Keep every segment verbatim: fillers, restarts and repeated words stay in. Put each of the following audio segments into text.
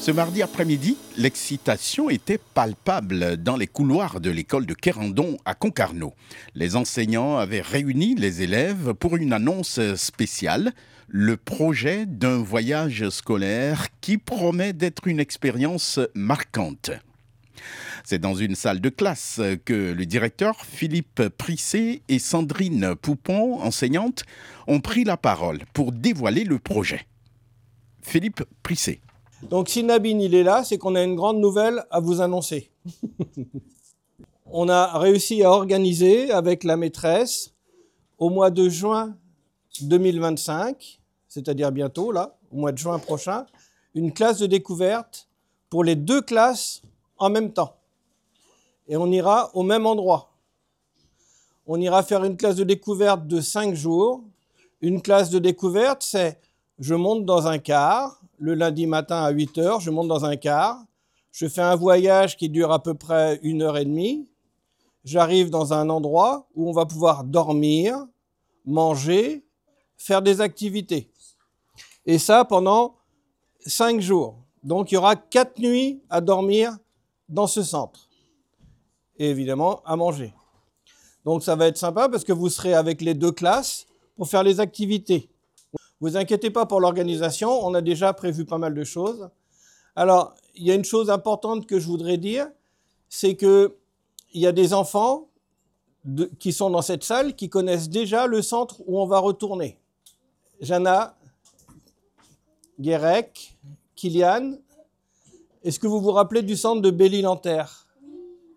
Ce mardi après-midi, l'excitation était palpable dans les couloirs de l'école de Quérandon à Concarneau. Les enseignants avaient réuni les élèves pour une annonce spéciale, le projet d'un voyage scolaire qui promet d'être une expérience marquante. C'est dans une salle de classe que le directeur Philippe Prisset et Sandrine Poupon, enseignante, ont pris la parole pour dévoiler le projet. Philippe Prisset. Donc si Nabine il est là, c'est qu'on a une grande nouvelle à vous annoncer. On a réussi à organiser avec la maîtresse au mois de juin deux mille vingt-cinq, c'est-à-dire bientôt là, au mois de juin prochain, une classe de découverte pour les deux classes en même temps. Et on ira au même endroit. On ira faire une classe de découverte de cinq jours. Une classe de découverte, c'est je monte dans un car, le lundi matin à huit heures, je monte dans un car, je fais un voyage qui dure à peu près une heure et demie, j'arrive dans un endroit où on va pouvoir dormir, manger, faire des activités. Et ça pendant cinq jours. Donc il y aura quatre nuits à dormir dans ce centre. Et évidemment à manger. Donc ça va être sympa parce que vous serez avec les deux classes pour faire les activités. Vous inquiétez pas pour l'organisation, on a déjà prévu pas mal de choses. Alors, il y a une chose importante que je voudrais dire, c'est qu'il y a des enfants de, qui sont dans cette salle qui connaissent déjà le centre où on va retourner. Jana, Guérec, Kylian, est-ce que vous vous rappelez du centre de Belle-Île-en-Terre ? Oui ?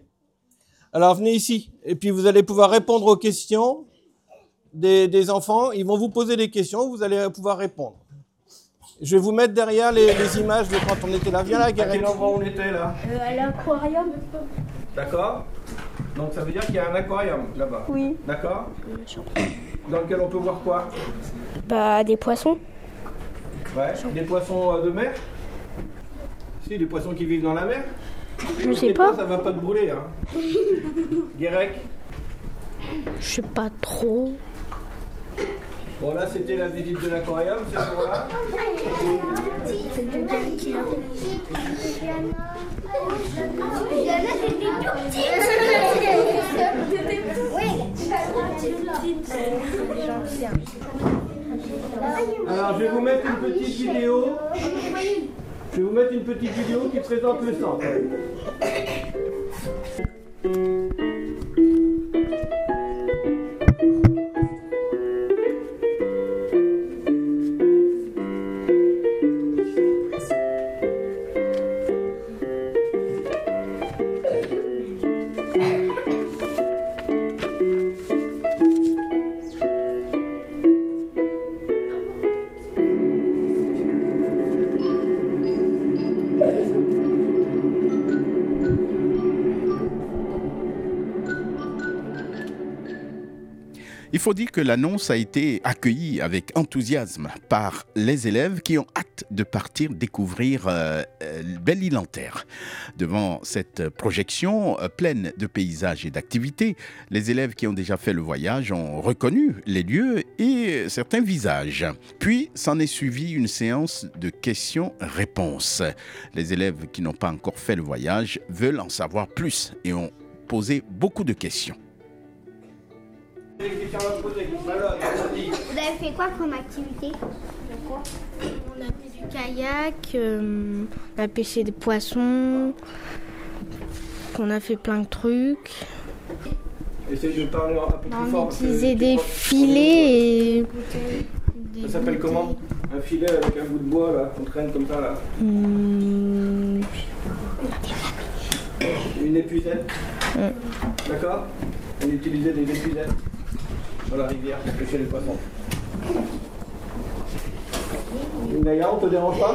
Alors venez ici, et puis vous allez pouvoir répondre aux questions des, des enfants. Ils vont vous poser des questions, vous allez pouvoir répondre. Je vais vous mettre derrière les, les images de quand on était là. Viens là, Guérec. À quel endroit on était là ? euh, À l'aquarium. D'accord. Donc ça veut dire qu'il y a un aquarium là-bas. Oui. D'accord. Dans lequel on peut voir quoi ? Bah, des poissons. Ouais. Des poissons de mer ? Si, des poissons qui vivent dans la mer ? Je sais pas. Ça va pas te brûler, hein. Guérec ? Je sais pas trop. Bon, là, c'était la visite de l'aquarium, ce jour-là. Alors, je vais vous mettre une petite vidéo. Je vais vous mettre une petite vidéo qui présente le centre. Il faut dire que l'annonce a été accueillie avec enthousiasme par les élèves qui ont hâte de partir découvrir euh, Belle-Île-en-Terre. Devant cette projection euh, pleine de paysages et d'activités, les élèves qui ont déjà fait le voyage ont reconnu les lieux et certains visages. Puis, s'en est suivi une séance de questions-réponses. Les élèves qui n'ont pas encore fait le voyage veulent en savoir plus et ont posé beaucoup de questions. Vous avez fait quoi comme activité ? On a fait du kayak, euh, on a pêché des poissons, on a fait plein de trucs. Essayez de parler un peu plus fort. On utilisait des filets et... Ça s'appelle comment ? Un filet avec un bout de bois là, qu'on traîne comme ça là. Hum... Une épuisette. Hum. D'accord ? On utilisait des épuisettes dans la rivière pour pêcher les poissons. Naya, on te dérange pas ?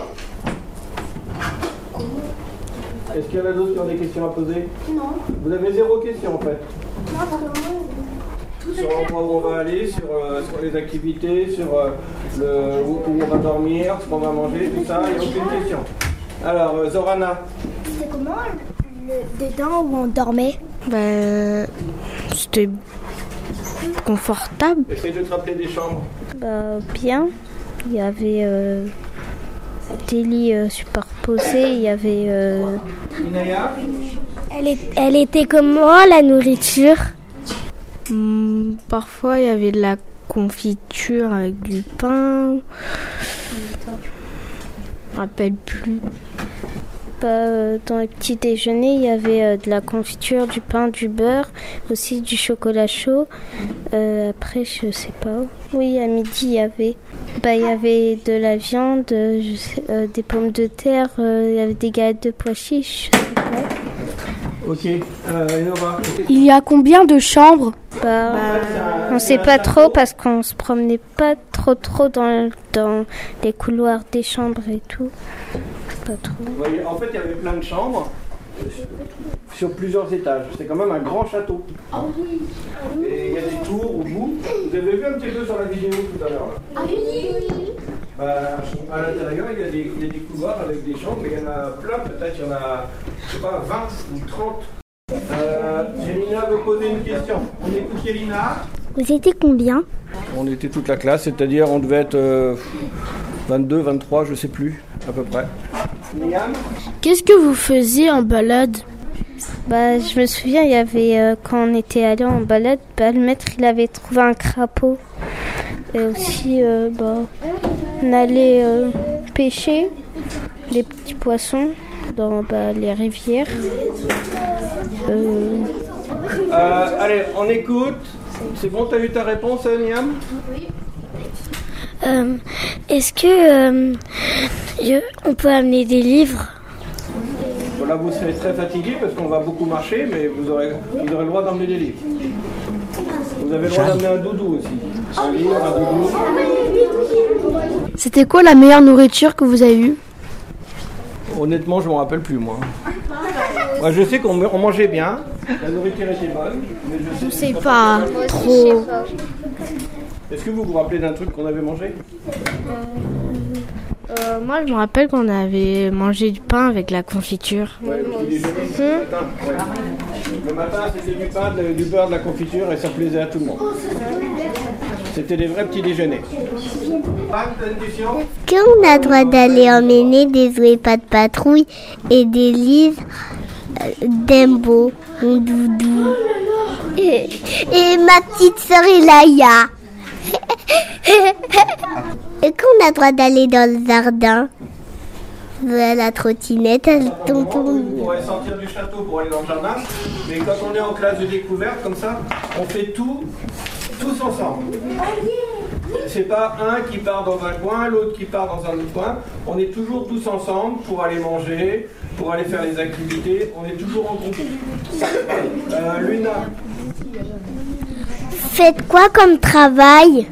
Est-ce qu'il y en a d'autres qui ont des questions à poser ? Non. Vous avez zéro question en fait. Non, vraiment. Sur l'endroit où on va aller, sur, euh, sur les activités, sur euh, le, où, où on va dormir, ce qu'on va manger, tout ça, il n'y a aucune question. Alors, euh, Zorana. C'était comment le, dedans où on dormait ? Bah, c'était confortable. Essaye de te rappeler des chambres. Bah, bien. Il y avait euh, des lits euh, superposés. Il y avait. Euh... Inaya? Elle, est, elle était comment la nourriture? hmm, Parfois, il y avait de la confiture avec du pain. Je me rappelle plus. Bah, dans le petit déjeuner, il y avait euh, de la confiture, du pain, du beurre, aussi du chocolat chaud. Euh, après, je sais pas. Oui, à midi, il y avait. Bah, il y avait de la viande, je sais, euh, des pommes de terre, euh, il y avait des galettes de pois chiches. Je sais pas. Ok. Euh, Innova. Il y a combien de chambres? Bah, on sait pas trop parce qu'on se promenait pas trop trop dans, dans les couloirs des chambres et tout. Pas trop. Oui, en fait, il y avait plein de chambres sur plusieurs étages. C'est quand même un grand château. Ah oui. Et il y a des tours au bout. Vous avez vu un petit peu sur la vidéo tout à l'heure. Ah oui. Bah, à l'intérieur, il y, a des, il y a des couloirs avec des chambres, mais il y en a plein. Peut-être il y en a, je sais pas, vingt ou trente. Euh, Jemina veut poser une question. On écoute Yelina. Vous étiez combien? On était toute la classe, c'est-à-dire on devait être euh, vingt-deux, vingt-trois, je sais plus, à peu près. Niam? Qu'est-ce que vous faisiez en balade? Bah, je me souviens, il y avait euh, quand on était allé en balade, bah, le maître il avait trouvé un crapaud. Et aussi, euh, bah, on allait euh, pêcher les petits poissons dans bah, les rivières. Euh... Euh, allez, on écoute. C'est bon, t'as eu ta réponse, Niam? Oui. Euh, est-ce que euh, je, on peut amener des livres? Là, vous serez très fatigué parce qu'on va beaucoup marcher, mais vous aurez, vous aurez le droit d'emmener des livres. Vous avez le droit d'emmener un doudou aussi. Un livre, un doudou. C'était quoi la meilleure nourriture que vous avez eue? Honnêtement, je ne m'en rappelle plus, moi. Moi, je sais qu'on on mangeait bien, la nourriture était bonne, mais je sais, Je sais pas trop. Est-ce que vous vous rappelez d'un truc qu'on avait mangé? Euh, moi, je me rappelle qu'on avait mangé du pain avec la confiture. Ouais, le petit déjeuner, le matin. Ouais. Le matin, c'était du pain, de- du beurre, de la confiture, et ça plaisait à tout le monde. C'était des vrais petits déjeuners. Anne, t'as une question? Qu'on a le droit d'aller emmener des jouets pas de patrouille et des livres euh, d'Embo, mon doudou. Et, et ma petite sœur Elaya. Et qu'on a le droit d'aller dans le jardin. Voilà, la trottinette, elle tonton. On pourrait sortir du château pour aller dans le jardin, mais quand on est en classe de découverte comme ça, on fait tout, tous ensemble. C'est pas un qui part dans un coin, l'autre qui part dans un autre coin. On est toujours tous ensemble pour aller manger, pour aller faire les activités. On est toujours en groupe. Euh, Luna. Faites quoi comme travail?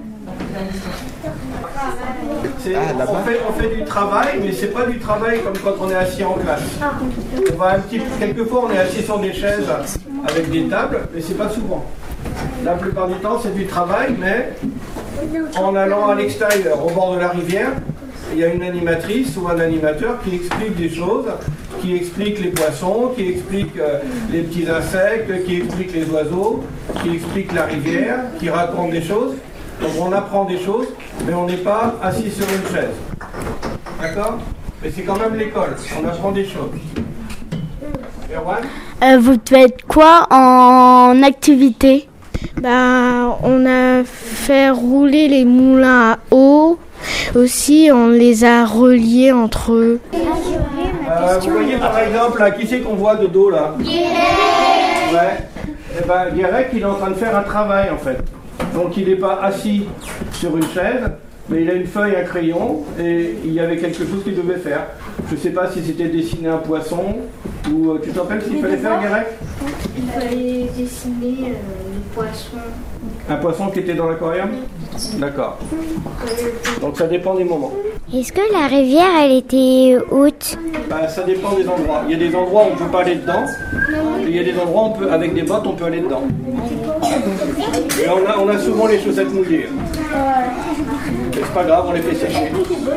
C'est- on, fait, on fait du travail, mais c'est pas du travail comme quand on est assis en classe. On va un petit, quelquefois, on est assis sur des chaises avec des tables, mais c'est pas souvent. La plupart du temps, c'est du travail, mais en allant à l'extérieur, au bord de la rivière, il y a une animatrice ou un animateur qui explique des choses, qui explique les poissons, qui explique euh, les petits insectes, qui explique les oiseaux, qui explique la rivière, qui raconte des choses. Donc on apprend des choses, mais on n'est pas assis sur une chaise. D'accord? Mais c'est quand même l'école, on apprend des choses. Erwan? Euh, vous faites quoi en activité? Ben, on a fait rouler les moulins à eau. Aussi, on les a reliés entre eux. Euh, vous voyez par exemple, là, qui c'est qu'on voit de dos là? Ouais. Eh ben, Guérec, il est en train de faire un travail en fait. Donc il n'est pas assis sur une chaise, mais il a une feuille, un crayon, et il y avait quelque chose qu'il devait faire. Je ne sais pas si c'était dessiner un poisson, ou euh, tu te rappelles ce qu'il fallait faire, Guérec? Il fallait dessiner euh, les poissons. Un poisson qui était dans l'aquarium? D'accord. Donc ça dépend des moments. Est-ce que la rivière, elle était haute? Bah, ça dépend des endroits. Il y a des endroits où on ne peut pas aller dedans, et il y a des endroits où on peut, avec des bottes on peut aller dedans. Et on a, on a souvent les chaussettes mouillées. Mais c'est pas grave, on les fait sécher.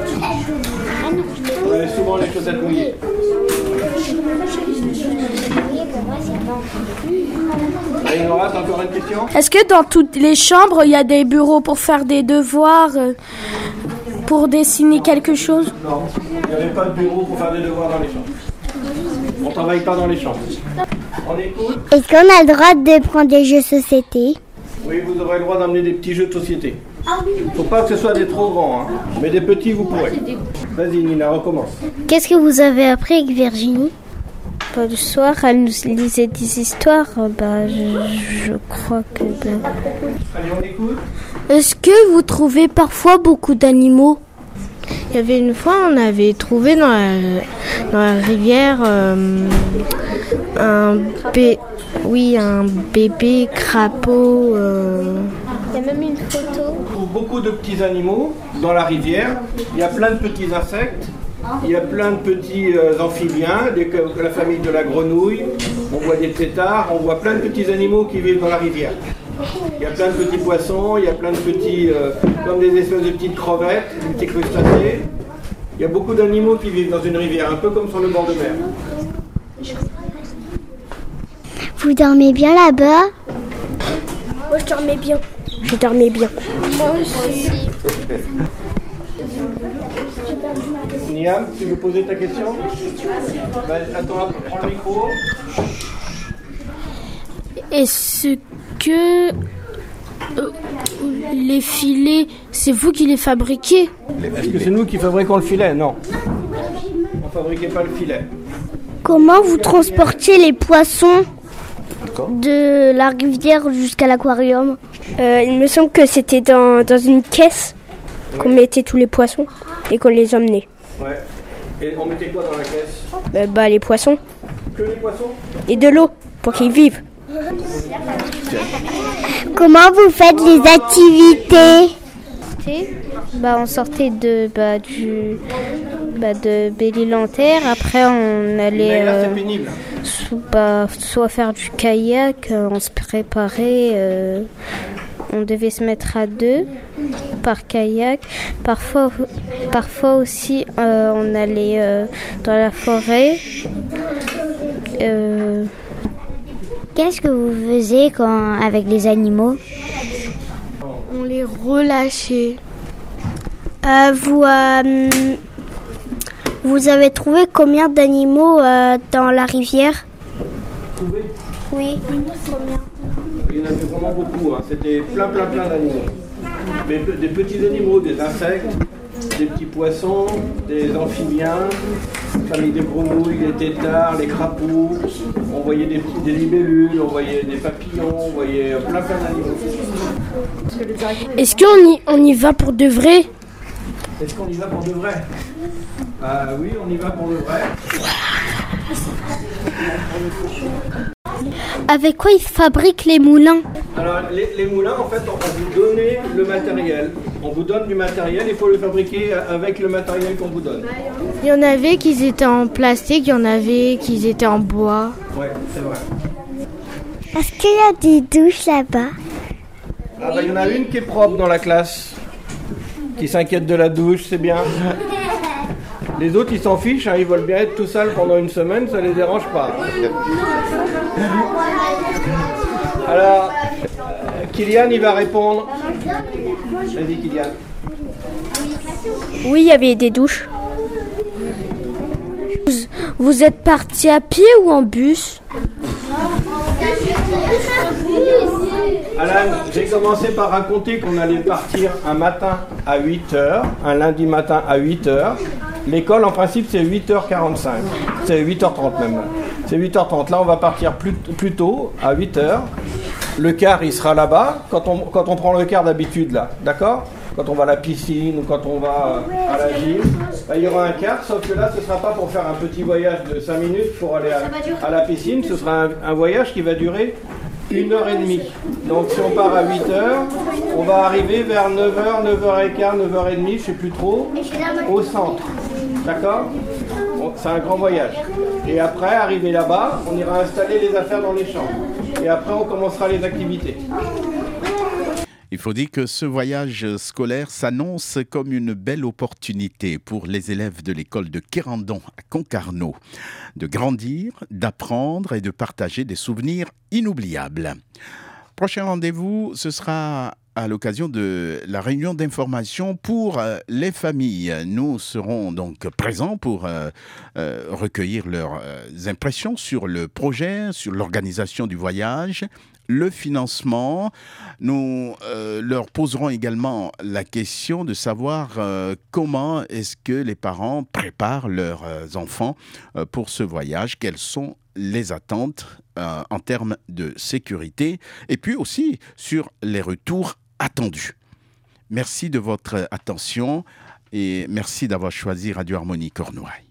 On a souvent les chaussettes mouillées. Et Nora, t'as encore une question? Est-ce que dans toutes les chambres, il y a des bureaux pour faire des devoirs? euh, pour dessiner quelque chose? Non, il n'y avait pas de bureau pour faire des devoirs dans les chambres. On ne travaille pas dans les chambres. On écoute? Est-ce qu'on a le droit de prendre des jeux de société? Oui, vous aurez le droit d'amener des petits jeux de société. Il ne faut pas que ce soit des trop grands, hein, mais des petits, vous pourrez. Vas-y, Nina, recommence. Qu'est-ce que vous avez appris avec Virginie? Bah, le soir, elle nous lisait des histoires. Bah, je, je crois que... Bah... Allez, on écoute. Est-ce que vous trouvez parfois beaucoup d'animaux? Il y avait une fois, on avait trouvé dans la, dans la rivière euh, un, bé, oui, un bébé crapaud. Euh... Il y a même une photo. On trouve beaucoup de petits animaux dans la rivière. Il y a plein de petits insectes. Il y a plein de petits euh, amphibiens, des, la famille de la grenouille. On voit des têtards, on voit plein de petits animaux qui vivent dans la rivière. Il y a plein de petits poissons, il y a plein de petits, euh, comme des espèces de petites crevettes, des petits crustacés. Il y a beaucoup d'animaux qui vivent dans une rivière, un peu comme sur le bord de mer. Vous dormez bien là-bas? Moi, je dormais bien. Je dormais bien. Moi aussi. Niam, tu veux poser ta question? Ben, attends, prends le micro. Est-ce que euh, les filets, c'est vous qui les fabriquez? Est-ce que c'est nous qui fabriquons le filet? Non. On ne fabriquait pas le filet. Comment vous transportiez les poissons de la rivière jusqu'à l'aquarium? euh, Il me semble que c'était dans, dans une caisse qu'on mettait tous les poissons et qu'on les emmenait. Ouais. Et on mettait quoi dans la caisse? Euh, bah, les poissons. Que les poissons? Et de l'eau pour qu'ils vivent. Comment vous faites les activités? Bah, on sortait de, bah, du, bah, de Belle-Île-en-Terre. Après, on allait Mais là, euh, c'est pénible. so- bah, soit faire du kayak, euh, on se préparait. Euh, on devait se mettre à deux par kayak. Parfois, parfois aussi, euh, on allait euh, dans la forêt. Euh, Qu'est-ce que vous faisiez quand, avec les animaux? On les relâchait. Euh, vous, euh, vous avez trouvé combien d'animaux euh, dans la rivière? Trouvé? Oui. Il y en avait vraiment beaucoup. Hein. C'était plein, plein, plein d'animaux. Mais des petits animaux, des insectes, des petits poissons, des amphibiens, famille des grenouilles, des têtards, les crapauds. On voyait des, petits, des libellules, on voyait des papillons, on voyait plein, plein d'animaux. Est-ce qu'on y, on y va pour de vrai? Est-ce qu'on y va pour de vrai? Ah oui, on y va pour de vrai. Avec quoi ils fabriquent les moulins? Alors, les, les moulins, en fait, on va vous donner le matériel. On vous donne du matériel, il faut le fabriquer avec le matériel qu'on vous donne. Il y en avait qui étaient en plastique, il y en avait qui étaient en bois. Ouais, c'est vrai. Est-ce qu'il y a des douches là-bas? Ah bah, il y en a une qui est propre dans la classe, qui s'inquiète de la douche, c'est bien. Les autres, ils s'en fichent, hein, ils veulent bien être tout sales pendant une semaine, ça les dérange pas. Alors, euh, Kylian, il va répondre. Vas-y, Kylian. Oui, il y avait des douches. Vous, vous êtes parti à pied ou en bus? Alan, j'ai commencé par raconter qu'on allait partir un matin à huit heures, un lundi matin à huit heures. L'école, en principe, c'est huit heures quarante-cinq. C'est huit heures trente même. C'est huit heures trente. Là, on va partir plus, plus tôt, à huit heures. Le car, il sera là-bas, quand on, quand on prend le car d'habitude, là. D'accord? Quand on va à la piscine ou quand on va à la gym, bah, il y aura un car, sauf que là, ce ne sera pas pour faire un petit voyage de cinq minutes pour aller à, à la piscine. Ce sera un, un voyage qui va durer une heure et demie. Donc si on part à huit heures, on va arriver vers neuf heures, neuf heures quinze, neuf heures trente, je ne sais plus trop, au centre. D'accord? C'est un grand voyage. Et après, arrivé là-bas, on ira installer les affaires dans les chambres. Et après, on commencera les activités. Il faut dire que ce voyage scolaire s'annonce comme une belle opportunité pour les élèves de l'école de Quérandon à Concarneau de grandir, d'apprendre et de partager des souvenirs inoubliables. Prochain rendez-vous, ce sera à l'occasion de la réunion d'information pour euh, les familles. Nous serons donc présents pour euh, euh, recueillir leurs euh, impressions sur le projet, sur l'organisation du voyage, le financement. Nous euh, leur poserons également la question de savoir euh, comment est-ce que les parents préparent leurs euh, enfants euh, pour ce voyage, quelles sont les attentes euh, en termes de sécurité et puis aussi sur les retours attendus. Merci de votre attention et merci d'avoir choisi Radio Harmonie Cornouailles.